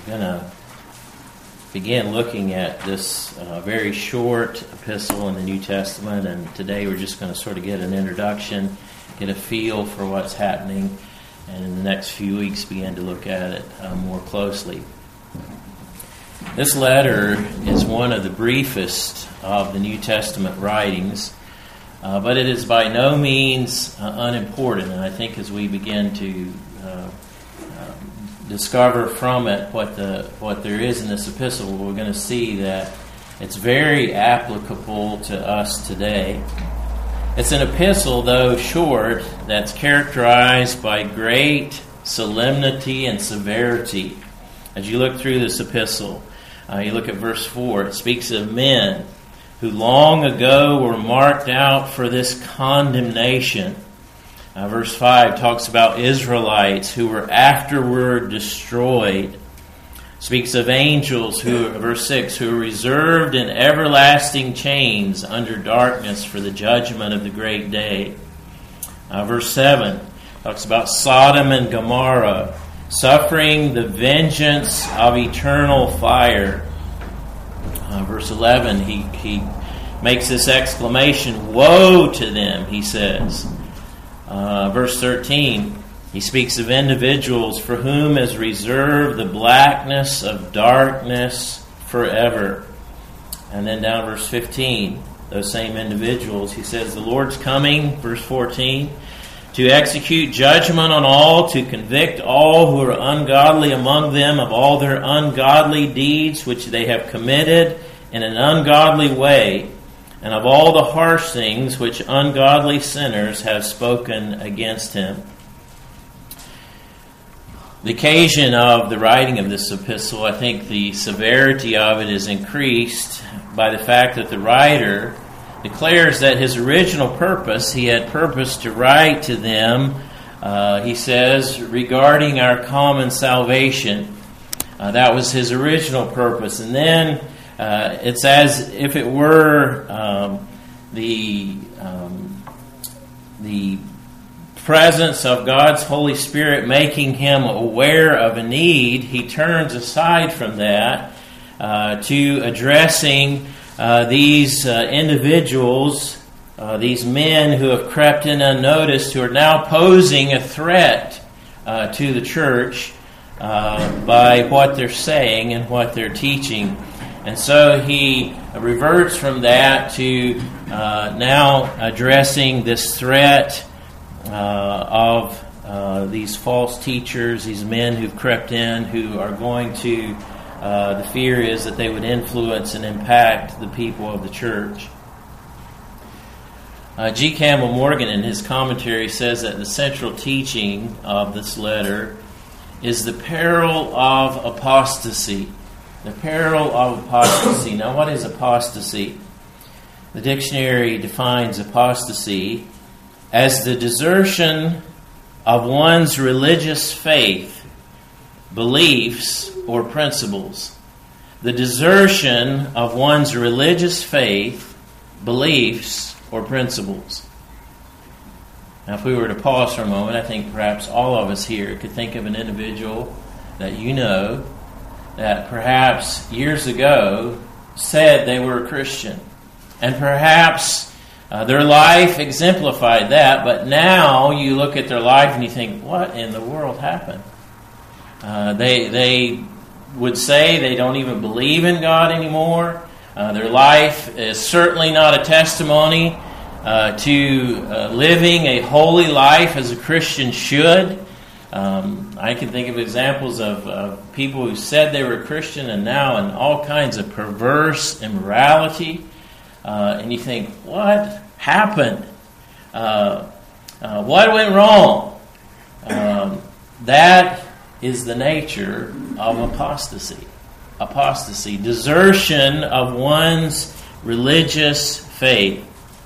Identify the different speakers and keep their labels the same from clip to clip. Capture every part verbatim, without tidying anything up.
Speaker 1: going to begin looking at this uh, very short epistle in the New Testament, and today we're just going to sort of get an introduction, get a feel for what's happening, and in the next few weeks begin to look at it uh, more closely. This letter is one of the briefest of the New Testament writings, uh, but it is by no means uh, unimportant, and I think as we begin to uh, discover from it what the what there is in this epistle, we're going to see that it's very applicable to us today. It's an epistle, though short, that's characterized by great solemnity and severity. As you look through this epistle, uh, you look at verse four, it speaks of men who long ago were marked out for this condemnation. Uh, verse five talks about Israelites who were afterward destroyed. Speaks of angels who, verse six, who are reserved in everlasting chains under darkness for the judgment of the great day. Uh, verse seven talks about Sodom and Gomorrah suffering the vengeance of eternal fire. Uh, verse eleven, he, he makes this exclamation, "Woe to them," he says. Uh, verse thirteen, he speaks of individuals for whom is reserved the blackness of darkness forever. And then down verse fifteen, those same individuals, he says, "The Lord's coming," verse fourteen, "to execute judgment on all, to convict all who are ungodly among them of all their ungodly deeds which they have committed in an ungodly way, and of all the harsh things which ungodly sinners have spoken against him." The occasion of the writing of this epistle, I think the severity of it is increased by the fact that the writer declares that his original purpose, he had purpose to write to them, uh, he says, regarding our common salvation. Uh, that was his original purpose. And then Uh, it's as if it were um, the um, the presence of God's Holy Spirit making him aware of a need. He turns aside from that uh, to addressing uh, these uh, individuals, uh, these men who have crept in unnoticed, who are now posing a threat uh, to the church uh, by what they're saying and what they're teaching. And so he reverts from that to uh, now addressing this threat uh, of uh, these false teachers, these men who've crept in, who are going to, uh, the fear is that they would influence and impact the people of the church. Uh, G. Campbell Morgan in his commentary says that the central teaching of this letter is the peril of apostasy. The peril of apostasy. Now, what is apostasy? The dictionary defines apostasy as the desertion of one's religious faith, beliefs, or principles. The desertion of one's religious faith, beliefs, or principles. Now, if we were to pause for a moment, I think perhaps all of us here could think of an individual that you know that perhaps years ago said they were a Christian. And perhaps uh, their life exemplified that, but now you look at their life and you think, what in the world happened? Uh, they they would say they don't even believe in God anymore. Uh, their life is certainly not a testimony uh, to uh, living a holy life as a Christian should. Um, I can think of examples of, of people who said they were Christian and now in all kinds of perverse immorality. Uh, and you think, what happened? Uh, uh, what went wrong? Um, that is the nature of apostasy. Apostasy, desertion of one's religious faith.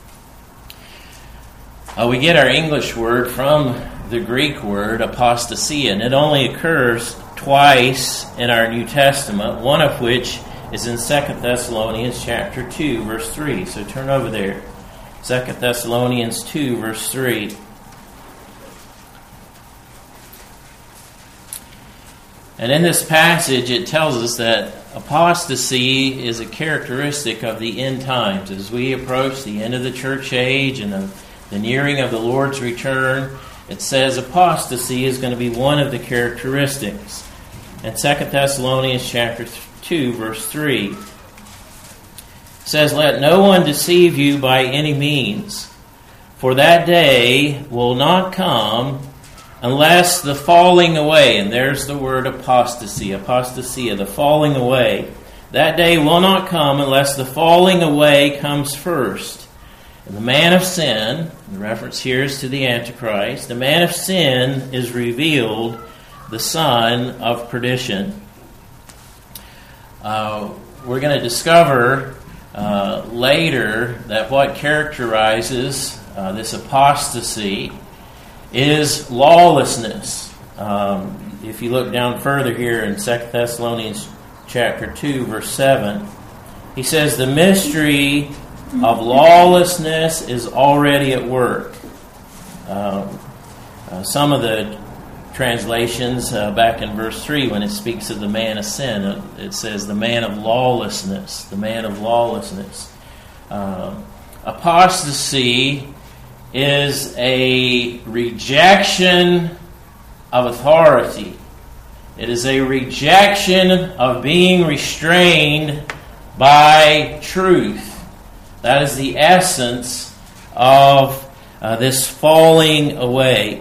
Speaker 1: Uh, we get our English word from the Greek word apostasia, and it only occurs twice in our New Testament, one of which is in Second Thessalonians chapter two, verse three. So turn over there. Second Thessalonians two, verse three. And in this passage, it tells us that apostasy is a characteristic of the end times. As we approach the end of the church age and the, the nearing of the Lord's return, it says apostasy is going to be one of the characteristics. In Second Thessalonians chapter two, verse three, it says, "Let no one deceive you by any means, for that day will not come unless the falling away," and there's the word apostasy, apostasia, the falling away. "That day will not come unless the falling away comes first. And the man of sin," the reference here is to the Antichrist, "the man of sin is revealed, the son of perdition." Uh, we're going to discover uh, later that what characterizes uh, this apostasy is lawlessness. Um, if you look down further here in Second Thessalonians chapter two, verse seven, he says, "The mystery of lawlessness is already at work." Um, uh, some of the translations uh, back in verse three, when it speaks of the man of sin, it, it says the man of lawlessness, the man of lawlessness. Um, apostasy is a rejection of authority. It is a rejection of being restrained by truth. That is the essence of uh, this falling away.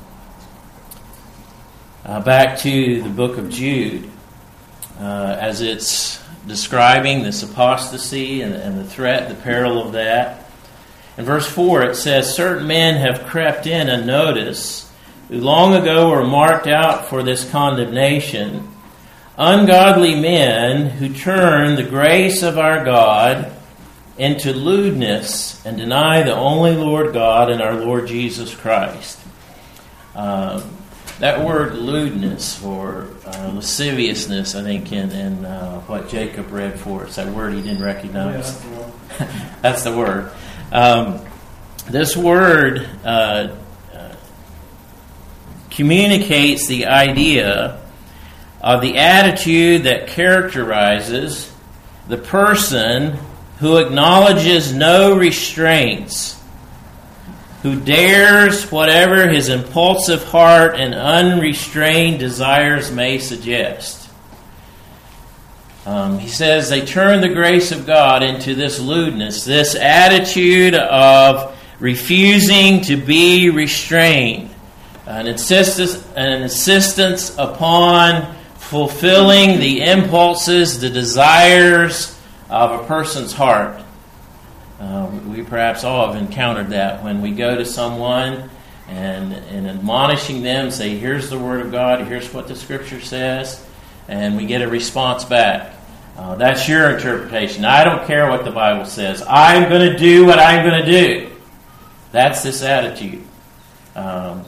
Speaker 1: Uh, back to the book of Jude, uh, as it's describing this apostasy and, and the threat, the peril of that. In verse four it says, "Certain men have crept in unnoticed, who long ago were marked out for this condemnation, ungodly men who turn the grace of our God into lewdness and deny the only Lord God and our Lord Jesus Christ." Um, that word lewdness or uh, lasciviousness, I think, in, in uh, what Jacob read for us, that word he didn't recognize. Yeah, that's the word. Um, this word uh, uh, communicates the idea of the attitude that characterizes the person who acknowledges no restraints, who dares whatever his impulsive heart and unrestrained desires may suggest. Um, he says they turn the grace of God into this lewdness, this attitude of refusing to be restrained, an insistence, an insistence upon fulfilling the impulses, the desires of a person's heart. Uh, we perhaps all have encountered that when we go to someone and, and admonishing them, say, "Here's the Word of God, here's what the Scripture says," and we get a response back. Uh, that's your interpretation. I don't care what the Bible says. I'm going to do what I'm going to do. That's this attitude. Um,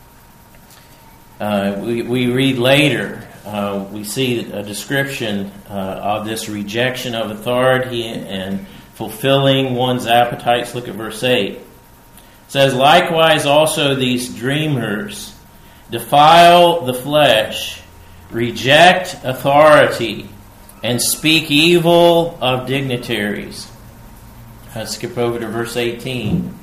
Speaker 1: uh, we, we read later, uh, we see a description uh, of this rejection of authority and fulfilling one's appetites. Look at verse eight. It says, "Likewise also these dreamers defile the flesh, reject authority, and speak evil of dignitaries." Let's skip over to verse eighteen.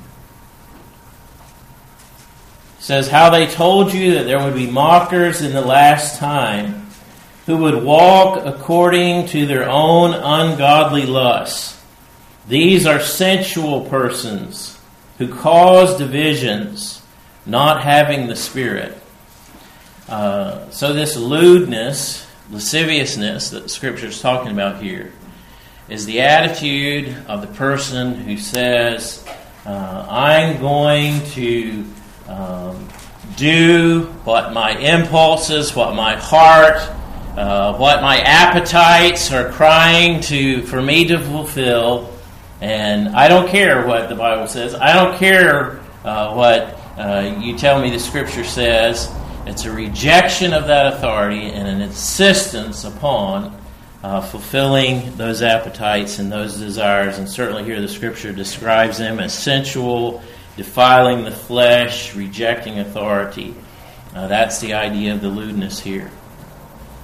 Speaker 1: It says, "How they told you that there would be mockers in the last time, who would walk according to their own ungodly lusts. These are sensual persons who cause divisions, not having the Spirit." Uh, so this lewdness, lasciviousness that the Scripture is talking about here is the attitude of the person who says, uh, I'm going to um, do what my impulses, what my heart, uh, what my appetites are crying to for me to fulfill. And I don't care what the Bible says. I don't care uh, what uh, you tell me the Scripture says. It's a rejection of that authority and an insistence upon uh, fulfilling those appetites and those desires. And certainly here the Scripture describes them as sensual, defiling the flesh, rejecting authority. Uh, that's the idea of the lewdness here.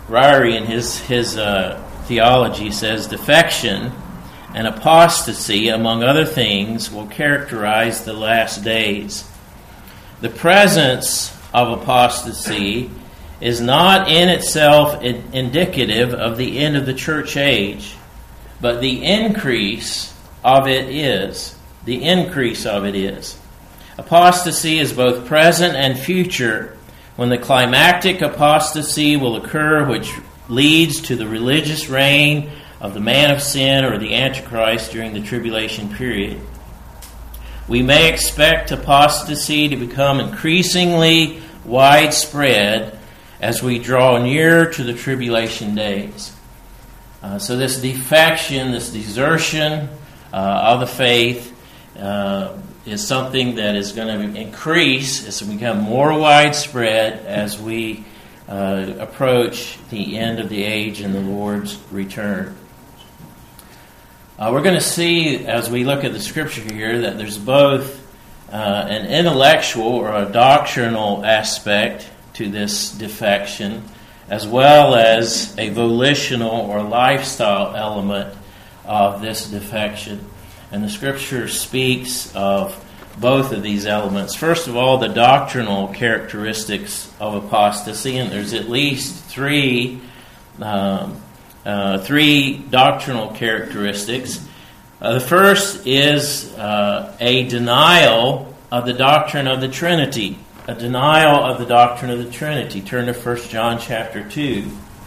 Speaker 1: Ryrie in his, his uh, theology says, defection and apostasy, among other things, will characterize the last days. The presence of apostasy is not in itself indicative of the end of the church age, but the increase of it is. The increase of it is. Apostasy is both present and future, when the climactic apostasy will occur, which leads to the religious reign of the man of sin or the Antichrist during the tribulation period. We may expect apostasy to become increasingly widespread as we draw near to the tribulation days. Uh, so this defection, this desertion uh, of the faith uh, is something that is going to increase, it's going to become more widespread as we uh, approach the end of the age and the Lord's return. Uh, we're going to see, as we look at the Scripture here, that there's both uh, an intellectual or a doctrinal aspect to this defection, as well as a volitional or lifestyle element of this defection. And the Scripture speaks of both of these elements. First of all, the doctrinal characteristics of apostasy, and there's at least three um, uh, three doctrinal characteristics. Uh, the first is uh, a denial of the doctrine of the Trinity. A denial of the doctrine of the Trinity. Turn to First John chapter two.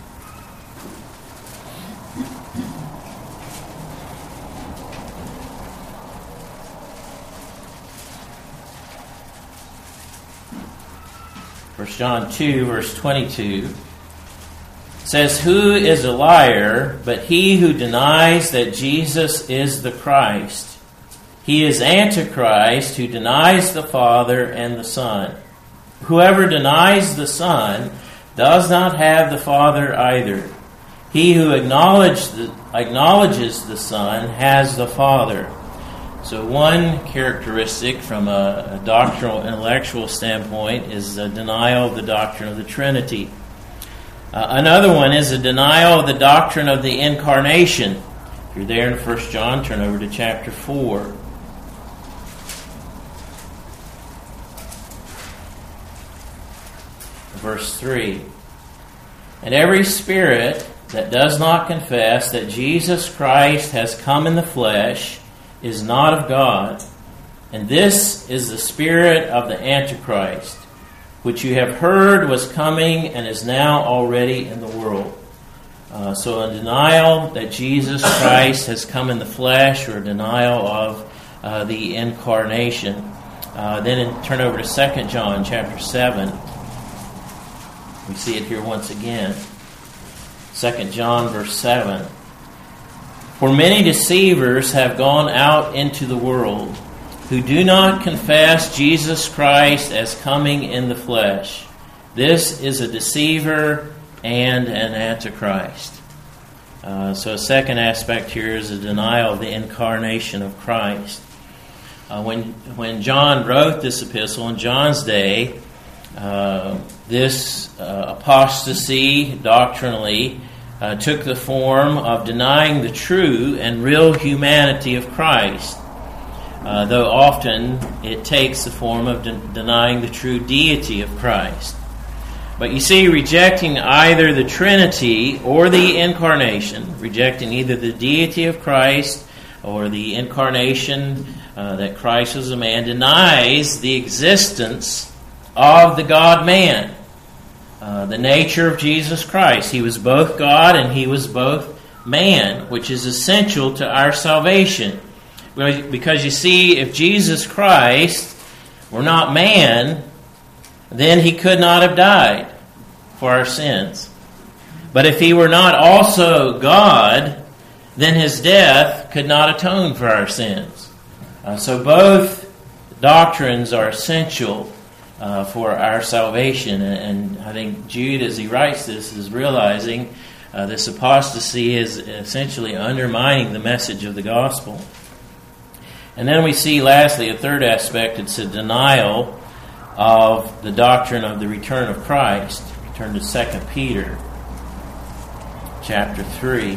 Speaker 1: First John two, verse twenty-two says, "Who is a liar but he who denies that Jesus is the Christ? He is Antichrist who denies the Father and the Son. Whoever denies the Son does not have the Father either. He who acknowledges the, acknowledges the Son has the Father." So one characteristic from a, a doctrinal, intellectual standpoint is a denial of the doctrine of the Trinity. Uh, another one is a denial of the doctrine of the Incarnation. If you're there in First John, turn over to chapter four. Verse three. "And every spirit that does not confess that Jesus Christ has come in the flesh is not of God. And this is the spirit of the Antichrist, which you have heard was coming and is now already in the world." Uh, so a denial that Jesus Christ has come in the flesh, or a denial of uh, the Incarnation. Uh, then in, turn over to Second John chapter seven. We see it here once again. Second John verse seven. "For many deceivers have gone out into the world, who do not confess Jesus Christ as coming in the flesh. This is a deceiver and an antichrist." Uh, so a second aspect here is a denial of the incarnation of Christ. Uh, when, when John wrote this epistle in John's day, uh, this uh, apostasy doctrinally uh, took the form of denying the true and real humanity of Christ. Uh, though often it takes the form of de- denying the true deity of Christ. But you see, rejecting either the Trinity or the Incarnation, rejecting either the deity of Christ or the Incarnation, uh, that Christ was a man, denies the existence of the God-man, uh, the nature of Jesus Christ. He was both God and He was both man, which is essential to our salvation. Because you see, if Jesus Christ were not man, then He could not have died for our sins. But if He were not also God, then His death could not atone for our sins. Uh, so both doctrines are essential uh, for our salvation. And, and I think Jude, as he writes this, is realizing uh, this apostasy is essentially undermining the message of the gospel. And then we see, lastly, a third aspect. It's a denial of the doctrine of the return of Christ. Turn to Second Peter. chapter three.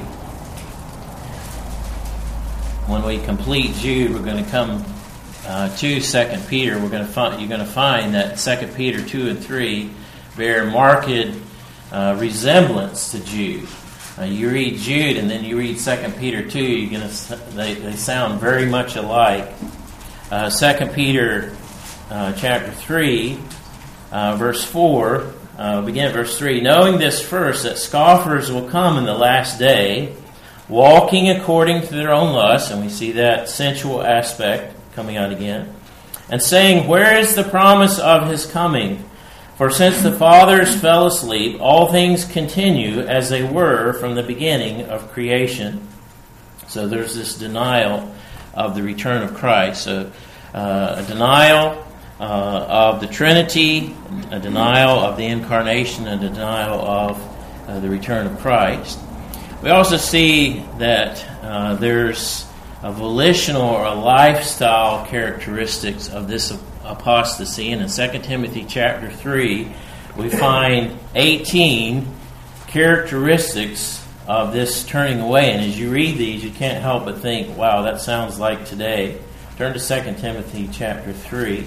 Speaker 1: When we complete Jude, we're going to come uh, to Second Peter. We're going to find you're going to find that Second Peter two and three bear marked uh, resemblance to Jude. Uh, you read Jude and then you read Second Peter two. You're going to they they sound very much alike. Uh, Second Peter uh, chapter three, uh, verse four. Uh, begin at verse three. Knowing this first, that scoffers will come in the last day, walking according to their own lusts, and we see that sensual aspect coming out again, and saying, where is the promise of his coming? For since the fathers fell asleep, all things continue as they were from the beginning of creation. So there's this denial of the return of Christ. So uh, a denial uh, of the Trinity, a denial of the incarnation, and a denial of uh, the return of Christ. We also see that uh, there's a volitional or a lifestyle characteristics of this apostasy. And in Second Timothy chapter three, we find eighteen characteristics of this turning away. And as you read these, you can't help but think, wow, that sounds like today. Turn to Second Timothy chapter three.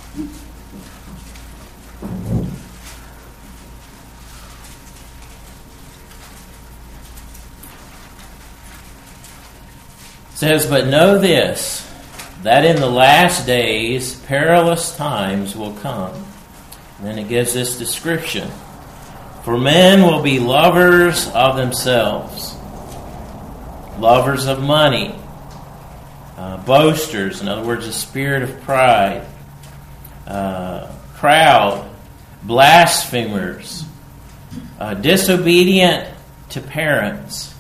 Speaker 1: It says, but know this, that in the last days perilous times will come. And then it gives this description. For men will be lovers of themselves, lovers of money, uh, boasters, in other words, a spirit of pride, uh, proud, blasphemers, uh, disobedient to parents,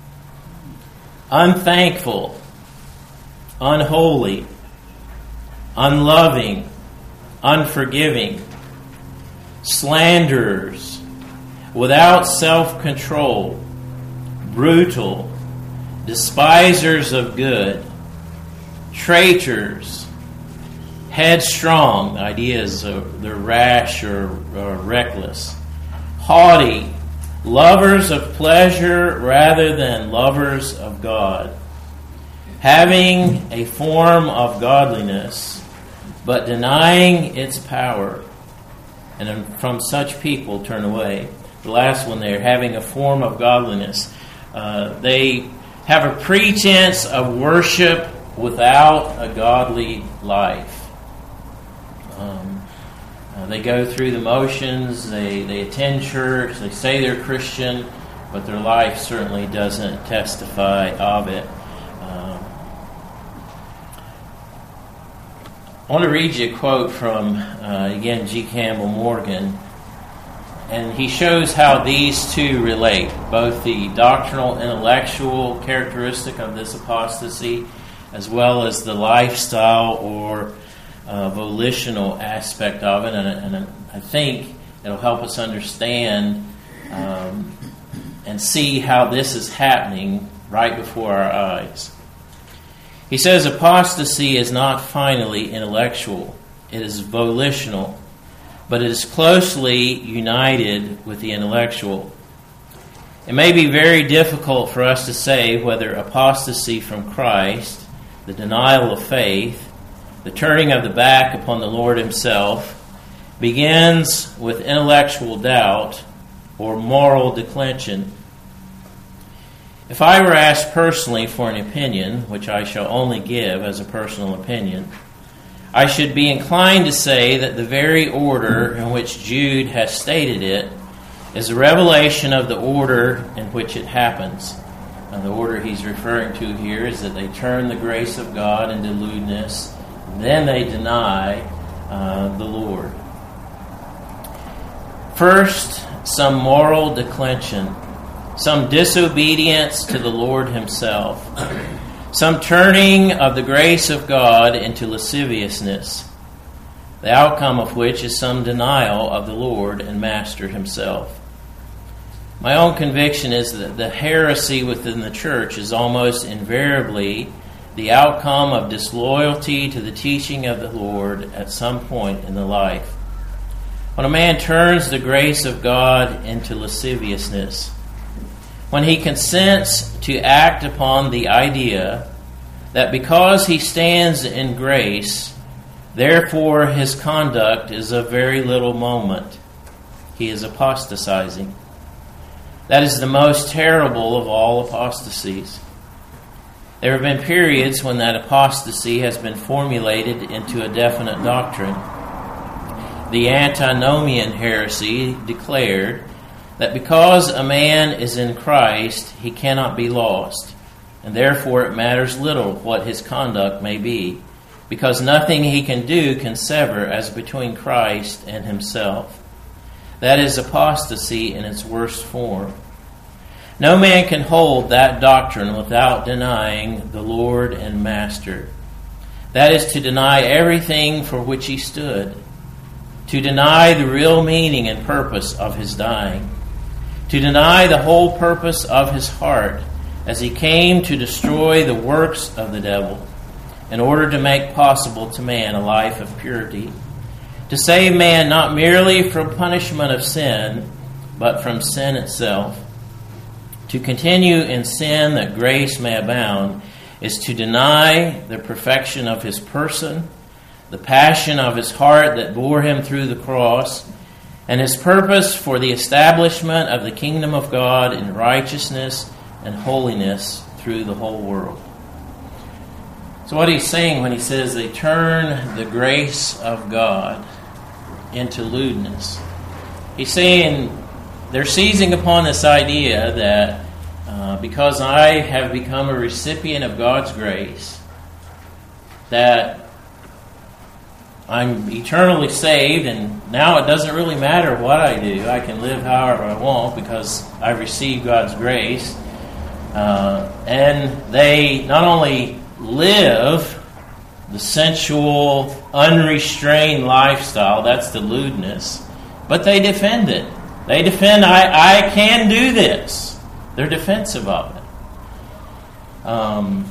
Speaker 1: unthankful, unholy, unloving, unforgiving, slanderers, without self-control, brutal, despisers of good, traitors, headstrong, the idea is uh, they're rash or, or reckless, haughty, lovers of pleasure rather than lovers of God, having a form of godliness, but denying its power. And from such people turn away. The last one there, having a form of godliness. Uh, they have a pretense of worship without a godly life. Um, uh, they go through the motions, they, they attend church, they say they're Christian, but their life certainly doesn't testify of it. Um, I want to read you a quote from, uh, again, G. Campbell Morgan. And he shows how these two relate, both the doctrinal, intellectual characteristic of this apostasy, as well as the lifestyle or uh, volitional aspect of it. And, and I think it'll help us understand um, and see how this is happening right before our eyes. He says apostasy is not finally intellectual. It is volitional, but it is closely united with the intellectual. It may be very difficult for us to say whether apostasy from Christ, the denial of faith, the turning of the back upon the Lord Himself, begins with intellectual doubt or moral declension. If I were asked personally for an opinion, which I shall only give as a personal opinion, I should be inclined to say that the very order in which Jude has stated it is a revelation of the order in which it happens. Now, the order he's referring to here is that they turn the grace of God into lewdness, then they deny uh, the Lord. First, some moral declension, some disobedience to the Lord Himself, some turning of the grace of God into lasciviousness, the outcome of which is some denial of the Lord and Master Himself. My own conviction is that the heresy within the church is almost invariably the outcome of disloyalty to the teaching of the Lord at some point in the life. When a man turns the grace of God into lasciviousness, when he consents to act upon the idea that because he stands in grace, therefore his conduct is of very little moment. He is apostatizing. That is the most terrible of all apostasies. There have been periods when that apostasy has been formulated into a definite doctrine. The antinomian heresy declared that because a man is in Christ, he cannot be lost, and therefore it matters little what his conduct may be, because nothing he can do can sever as between Christ and himself. That is apostasy in its worst form. No man can hold that doctrine without denying the Lord and Master. That is to deny everything for which he stood, to deny the real meaning and purpose of his dying, to deny the whole purpose of his heart as he came to destroy the works of the devil in order to make possible to man a life of purity, to save man not merely from punishment of sin, but from sin itself. To continue in sin that grace may abound is to deny the perfection of his person, the passion of his heart that bore him through the cross, and his purpose for the establishment of the kingdom of God in righteousness and holiness through the whole world. So what he's saying when he says they turn the grace of God into lewdness, he's saying they're seizing upon this idea that uh, because I have become a recipient of God's grace, that I'm eternally saved, and now it doesn't really matter what I do. I can live however I want because I've received God's grace. Uh, and they not only live the sensual, unrestrained lifestyle, that's the lewdness, but they defend it. They defend, I, I can do this. They're defensive of it. Um,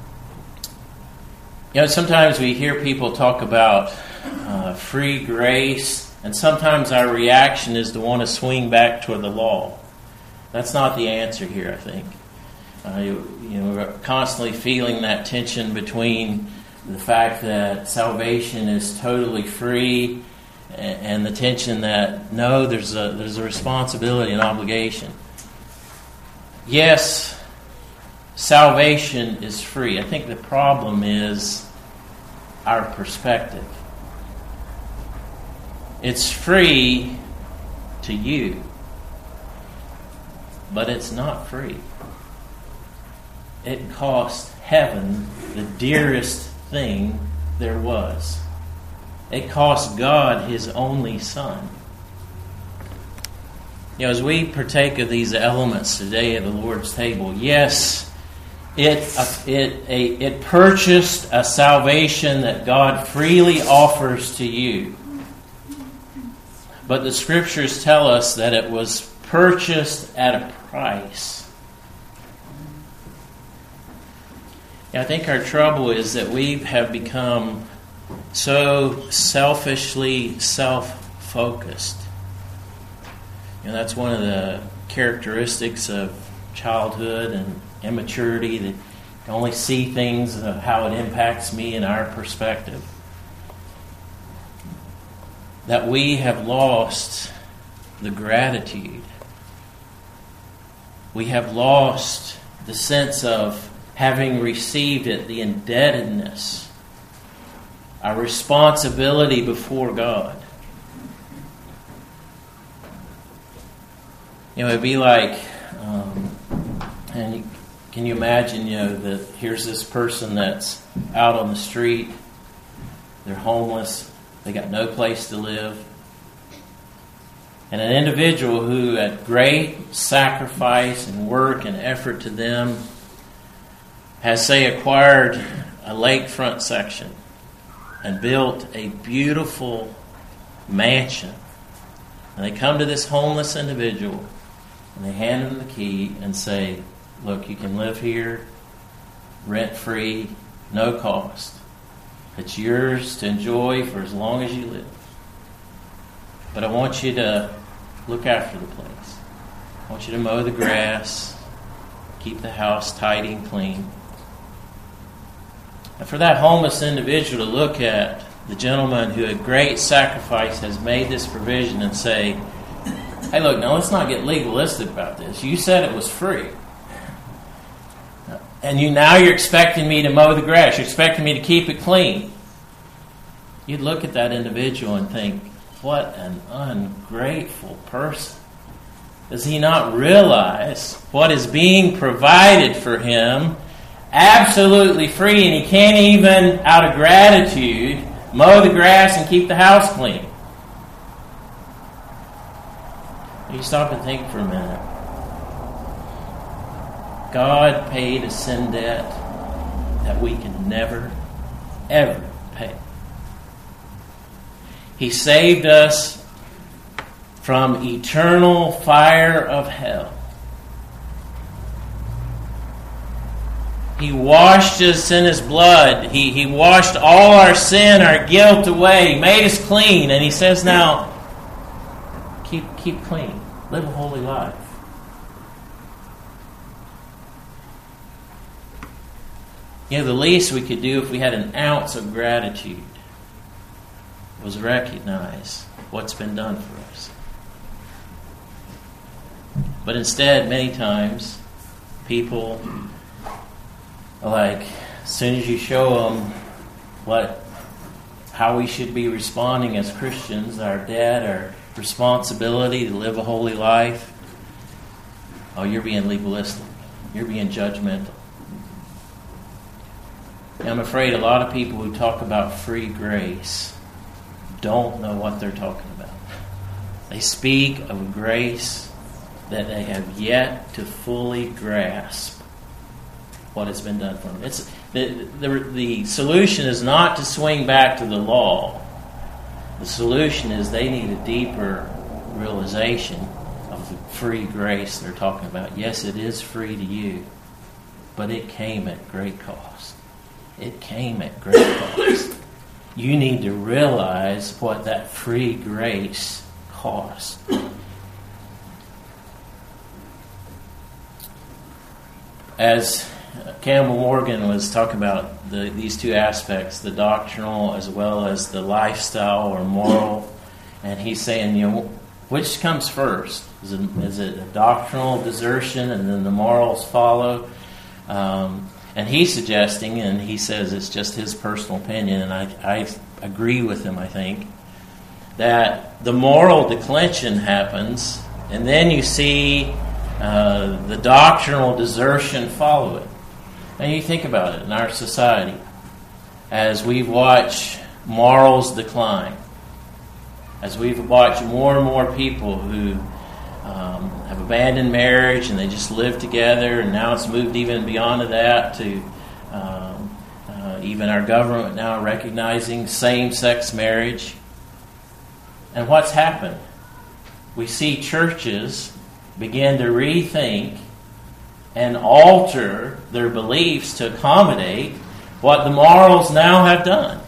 Speaker 1: you know, sometimes we hear people talk about uh, free grace, and sometimes our reaction is to want to swing back toward the law. That's not the answer here, I think. Uh, you, you know, we're constantly feeling that tension between the fact that salvation is totally free and, and the tension that, no, there's a, there's a responsibility and obligation. Yes, salvation is free. I think the problem is our perspective. It's free to you, but it's not free. It cost heaven the dearest thing there was. It cost God His only Son. You know, as we partake of these elements today at the Lord's table, yes, it it a, it purchased a salvation that God freely offers to you. But the Scriptures tell us that it was purchased at a price. I think our trouble is that we have become so selfishly self-focused. You know, that's one of the characteristics of childhood and immaturity, that you can only see things of how it impacts me in our perspective. That we have lost the gratitude. We have lost the sense of having received it, the indebtedness, our responsibility before God. You know, it'd be like, um, and you, can you imagine, you know, that here's this person that's out on the street, they're homeless, they got no place to live, and an individual who, at great sacrifice and work and effort to them, has, say, acquired a lakefront section and built a beautiful mansion. And they come to this homeless individual and they hand him the key and say, look, you can live here rent-free, no cost. It's yours to enjoy for as long as you live. But I want you to look after the place. I want you to mow the grass. keep the house tidy and clean. And for that homeless individual to look at the gentleman who at great sacrifice has made this provision and say, hey, look, now let's not get legalistic about this. You said it was free. And you now you're expecting me to mow the grass. You're expecting me to keep it clean. You'd look at that individual and think, what an ungrateful person. Does he not realize what is being provided for him absolutely free, and he can't even, out of gratitude, mow the grass and keep the house clean? You stop and think for a minute. God paid a sin debt that we can never, ever pay. He saved us from eternal fire of hell. He washed us in His blood. He, he washed all our sin, our guilt away. He made us clean. And He says now, keep, keep clean. Live a holy life. You know, the least we could do if we had an ounce of gratitude was recognize what's been done for us. But instead, many times, people are like, as soon as you show them what, how we should be responding as Christians, our debt, our responsibility to live a holy life, oh, you're being legalistic. You're being judgmental. And I'm afraid a lot of people who talk about free grace don't know what they're talking about. They speak of grace that they have yet to fully grasp what has been done for them. It's the, the, the solution is not to swing back to the law. The solution is they need a deeper realization of the free grace they're talking about. Yes, it is free to you, but it came at great cost. It came at great cost. You need to realize what that free grace cost. As Campbell Morgan was talking about the, these two aspects, the doctrinal as well as the lifestyle or moral, and he's saying, you know, which comes first? Is it, is it a doctrinal desertion and then the morals follow? Um, and he's suggesting, and he says it's just his personal opinion, and I, I agree with him, I think, that the moral declension happens, and then you see uh, the doctrinal desertion follow it. And you think about it in our society, as we've watched morals decline, as we've watched more and more people who um, have abandoned marriage and they just live together, and now it's moved even beyond that to um, uh, even our government now recognizing same-sex marriage. And what's happened? We see churches begin to rethink and alter their beliefs to accommodate what the morals now have done.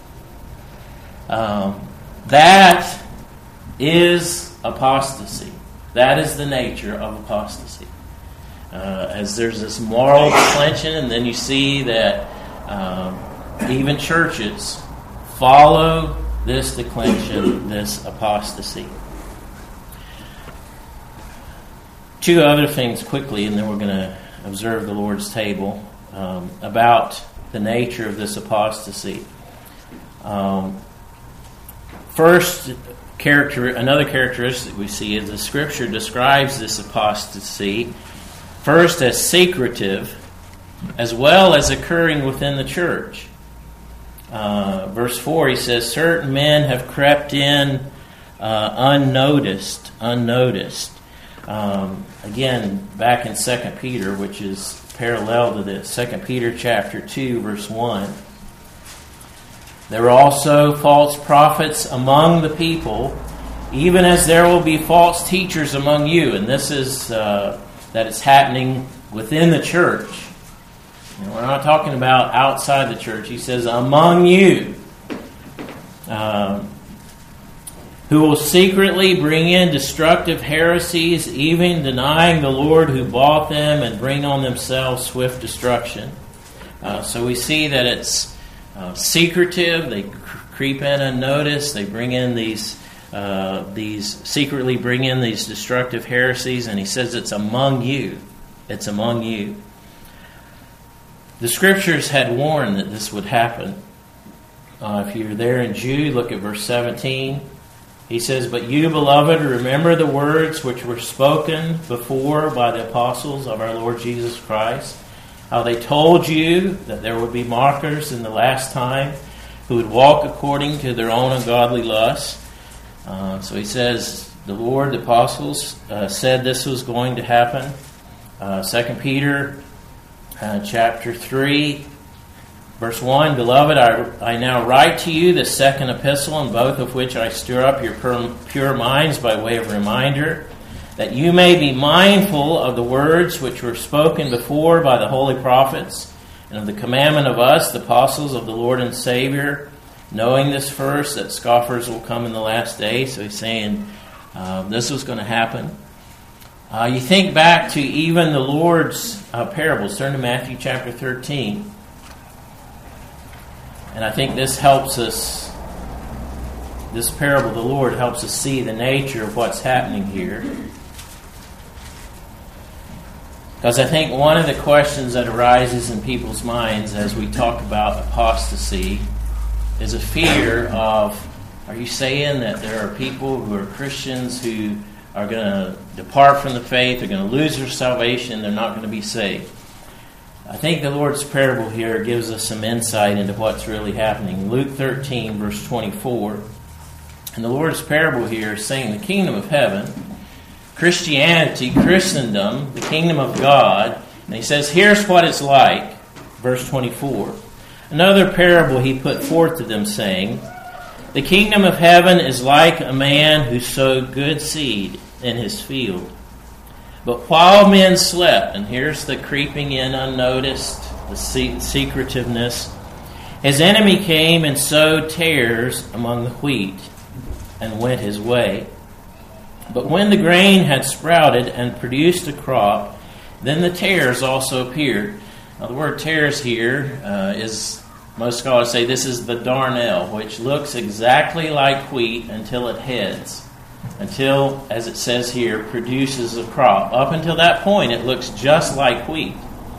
Speaker 1: Um, that is apostasy. That is the nature of apostasy. Uh, as there's this moral declension, and then you see that um, even churches follow this declension, this apostasy. Two other things quickly, and then we're going to observe the Lord's table, um, about the nature of this apostasy. Um, first, character, another characteristic we see is the Scripture describes this apostasy first as secretive, as well as occurring within the church. Uh, verse four, he says, certain men have crept in uh, unnoticed, unnoticed. Um, again, back in Second Peter, which is parallel to this, Second Peter chapter two, verse one. There are also false prophets among the people, even as there will be false teachers among you. And this is uh, that it's happening within the church. And we're not talking about outside the church. He says, among you. Um, who will secretly bring in destructive heresies, even denying the Lord who bought them, and bring on themselves swift destruction. Uh, so we see that it's uh, secretive. They cr- creep in unnoticed. They bring in these, uh, these secretly bring in these destructive heresies, and he says it's among you. It's among you. The Scriptures had warned that this would happen. Uh, if you're there in Jude, look at verse seventeen. He says, "But you, beloved, remember the words which were spoken before by the apostles of our Lord Jesus Christ, how they told you that there would be mockers in the last time who would walk according to their own ungodly lusts." Uh, so he says, the Lord, the apostles, uh, said this was going to happen. Uh, Second Peter uh, chapter three, verse one, "Beloved, I, I now write to you the second epistle, in both of which I stir up your pure, pure minds by way of reminder, that you may be mindful of the words which were spoken before by the holy prophets, and of the commandment of us, the apostles of the Lord and Savior, knowing this first, that scoffers will come in the last day." So he's saying uh, this was going to happen. Uh, you think back to even the Lord's uh, parables. Turn to Matthew chapter thirteen. And I think this helps us, this parable of the Lord helps us see the nature of what's happening here. Because I think one of the questions that arises in people's minds as we talk about apostasy is a fear of, are you saying that there are people who are Christians who are going to depart from the faith, they're going to lose their salvation, they're not going to be saved? I think the Lord's parable here gives us some insight into what's really happening. Luke thirteen, verse twenty-four. And the Lord's parable here is saying the kingdom of heaven, Christianity, Christendom, the kingdom of God. And he says, here's what it's like. Verse twenty-four. "Another parable he put forth to them, saying, the kingdom of heaven is like a man who sowed good seed in his field. But while men slept," and here's the creeping in unnoticed, the secretiveness, "his enemy came and sowed tares among the wheat, and went his way. But when the grain had sprouted and produced a crop, then the tares also appeared." Now the word tares here uh, is, most scholars say this is the darnel, which looks exactly like wheat until it heads. Until, as it says here, produces a crop. Up until that point, it looks just like wheat.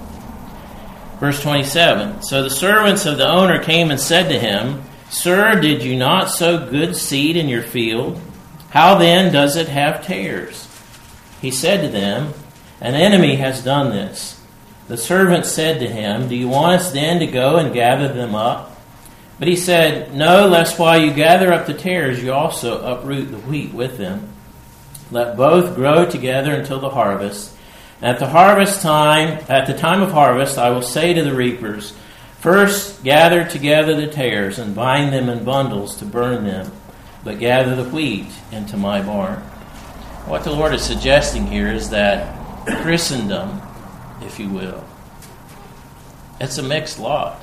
Speaker 1: Verse twenty-seven, "So the servants of the owner came and said to him, Sir, did you not sow good seed in your field? How then does it have tares? He said to them, An enemy has done this. The servant said to him, Do you want us then to go and gather them up? But he said, No, lest while you gather up the tares, you also uproot the wheat with them. Let both grow together until the harvest. And at the harvest time, at the time of harvest, I will say to the reapers, First gather together the tares and bind them in bundles to burn them, but gather the wheat into my barn. What the Lord is suggesting here is that Christendom, if you will, it's a mixed lot.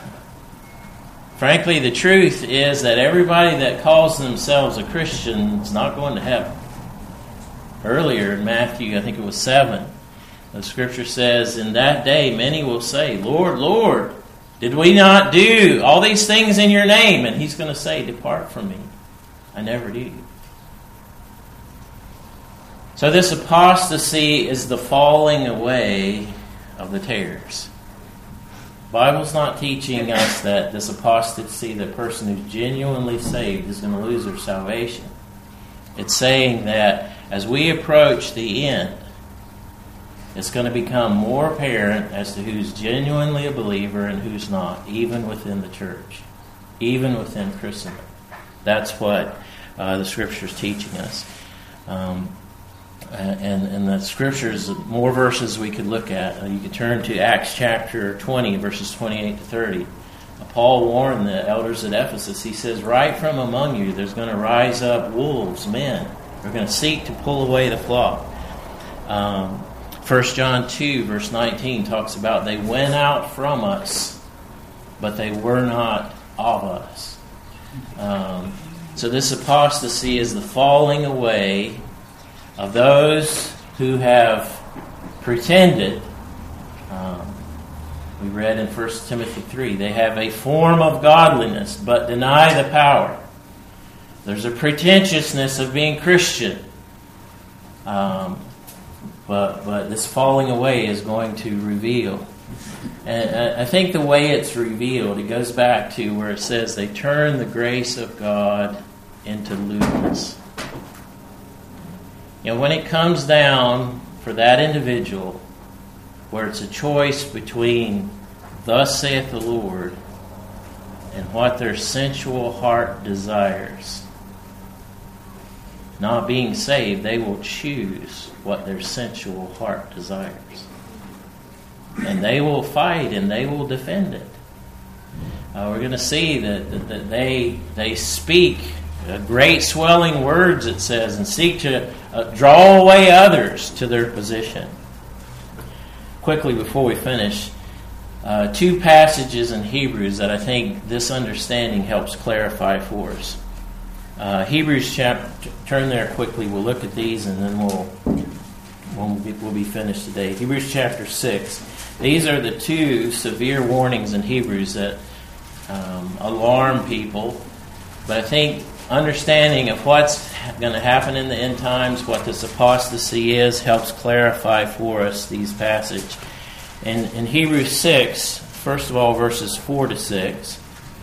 Speaker 1: Frankly, the truth is that everybody that calls themselves a Christian is not going to heaven. Earlier in Matthew, I think it was seven, the Scripture says, In that day many will say, Lord, Lord, did we not do all these things in your name? And he's going to say, Depart from me. I never knew you. So this apostasy is the falling away of the tares. The Bible's not teaching us that this apostasy, the person who's genuinely saved, is going to lose their salvation. It's saying that as we approach the end, it's going to become more apparent as to who's genuinely a believer and who's not, even within the church, even within Christendom. That's what uh, the Scripture is teaching us. Um, and, and the Scriptures, more verses we could look at. Uh, you could turn to Acts chapter twenty, verses twenty-eight to thirty. Uh, Paul warned the elders at Ephesus. He says, Right from among you there's going to rise up wolves, men. They're going to seek to pull away the flock. Um, First John two, verse nineteen talks about they went out from us, but they were not of us. Um, So this apostasy is the falling away of those who have pretended. Um, we read in First Timothy three, they have a form of godliness but deny the power. There's a pretentiousness of being Christian. Um, but, but this falling away is going to reveal. And I think the way it's revealed, it goes back to where it says they turn the grace of God into lewdness. You know, when it comes down for that individual, where it's a choice between thus saith the Lord and what their sensual heart desires, not being saved, they will choose what their sensual heart desires. And they will fight and they will defend it. Uh, we're going to see that, that, that they they speak uh, great swelling words, it says, and seek to uh, draw away others to their position. Quickly before we finish, uh, two passages in Hebrews that I think this understanding helps clarify for us. Uh, Hebrews chapter, turn there quickly. We'll look at these and then we'll we'll be, we'll be finished today. Hebrews chapter six. These are the two severe warnings in Hebrews that um, alarm people. But I think understanding of what's going to happen in the end times, what this apostasy is, helps clarify for us these passages. In, in Hebrews six, first of all, verses four to six,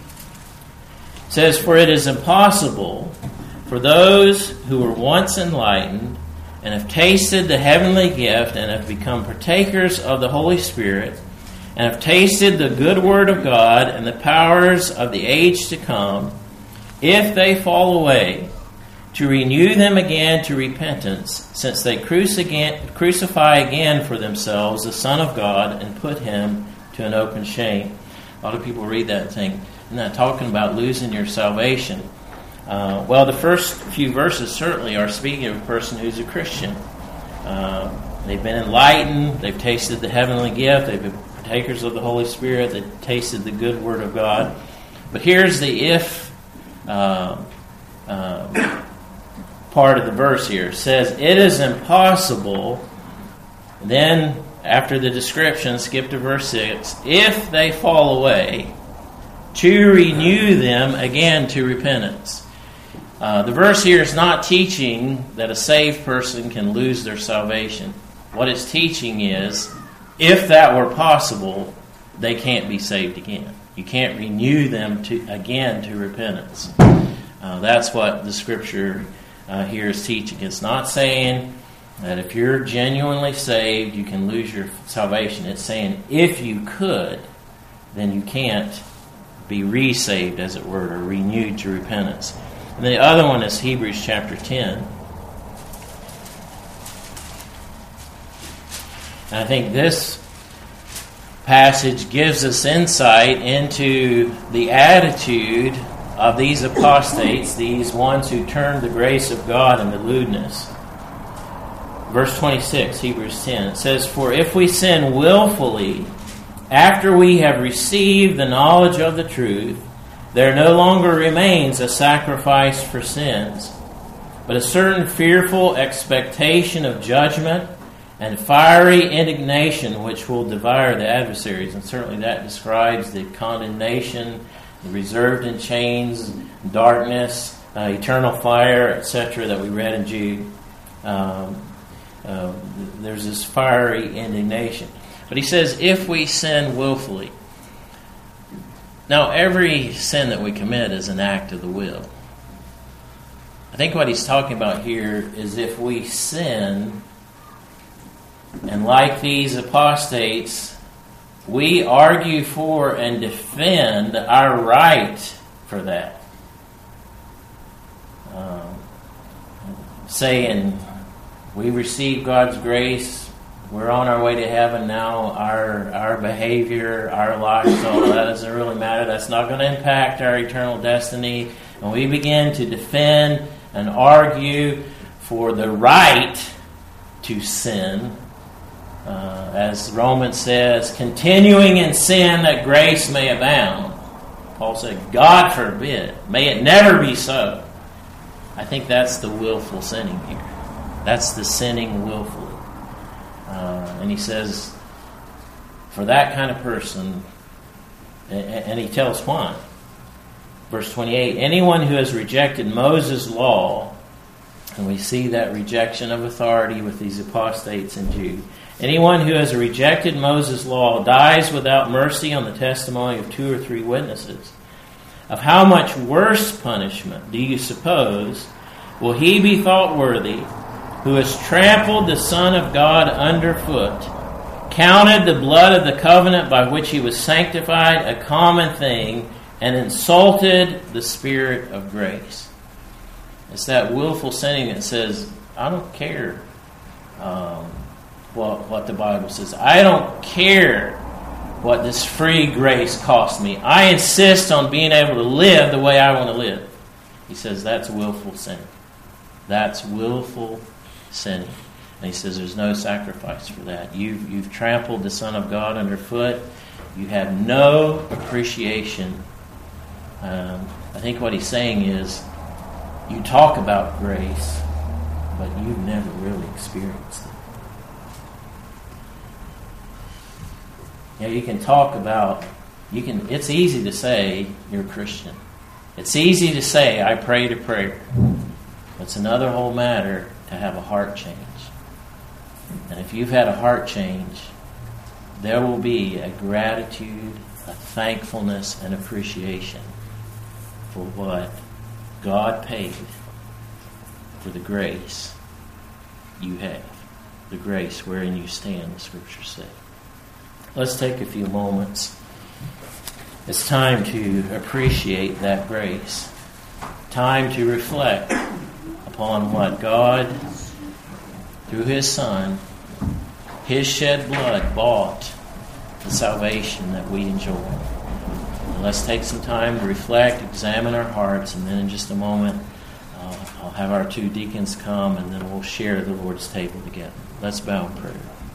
Speaker 1: it says, "For it is impossible for those who were once enlightened and have tasted the heavenly gift and have become partakers of the Holy Spirit and have tasted the good word of God and the powers of the age to come, if they fall away, to renew them again to repentance, since they crucify again for themselves the Son of God and put him to an open shame." A lot of people read that and think, "I'm not talking about losing your salvation." Uh, well, the first few verses certainly are speaking of a person who's a Christian. Uh, they've been enlightened, they've tasted the heavenly gift, they've been partakers of the Holy Spirit, they've tasted the good word of God. But here's the if uh, uh, part of the verse here. It says, "It is impossible," then after the description, skip to verse six, "if they fall away, to renew them again to repentance." Uh, the verse here is not teaching that a saved person can lose their salvation. What it's teaching is, if that were possible, they can't be saved again. You can't renew them to again to repentance. Uh, that's what the Scripture uh, here is teaching. It's not saying that if you're genuinely saved, you can lose your salvation. It's saying if you could, then you can't be re-saved, as it were, or renewed to repentance. And the other one is Hebrews chapter ten. And I think this passage gives us insight into the attitude of these apostates, these ones who turned the grace of God into lewdness. Verse twenty-six, Hebrews ten, it says, "For if we sin willfully after we have received the knowledge of the truth, there no longer remains a sacrifice for sins, but a certain fearful expectation of judgment and fiery indignation which will devour the adversaries." And certainly that describes the condemnation, the reserved in chains, darkness, uh, eternal fire, et cetera that we read in Jude. Um, uh, there's this fiery indignation. But he says, if we sin willfully. Now, every sin that we commit is an act of the will. I think what he's talking about here is if we sin, and like these apostates, we argue for and defend our right for that. Um, saying, we receive God's grace, we're on our way to heaven now, our our behavior, our lifestyle, that doesn't really matter. That's not going to impact our eternal destiny. And we begin to defend and argue for the right to sin. Uh, as Romans says, continuing in sin that grace may abound. Paul said, God forbid, may it never be so. I think that's the willful sinning here. That's the sinning willfully. Uh, and he says, for that kind of person, and, and he tells why. Verse twenty-eight, anyone who has rejected Moses' law, and we see that rejection of authority with these apostates in Jude. Anyone who has rejected Moses' law dies without mercy on the testimony of two or three witnesses. Of how much worse punishment do you suppose will he be thought worthy who has trampled the Son of God underfoot, counted the blood of the covenant by which he was sanctified a common thing, and insulted the Spirit of grace? It's that willful sinning that says, I don't care um, what, what the Bible says. I don't care what this free grace cost me. I insist on being able to live the way I want to live. He says that's willful sinning. That's willful sinning. And he says there's no sacrifice for that. You've, you've trampled the Son of God underfoot. You have no appreciation. Um, I think what he's saying is, you talk about grace, but you've never really experienced it. Yeah, you can talk about, you can. It's easy to say you're a Christian. It's easy to say, I prayed a prayer. It's another whole matter to have a heart change. And if you've had a heart change, there will be a gratitude, a thankfulness, and appreciation for what God paid for the grace you have, the grace wherein you stand, the Scriptures say. Let's take a few moments. It's time to appreciate that grace. Time to reflect upon what God, through His Son, His shed blood, bought the salvation that we enjoy. And let's take some time to reflect, examine our hearts, and then in just a moment, uh, I'll have our two deacons come, and then we'll share the Lord's table together. Let's bow in prayer.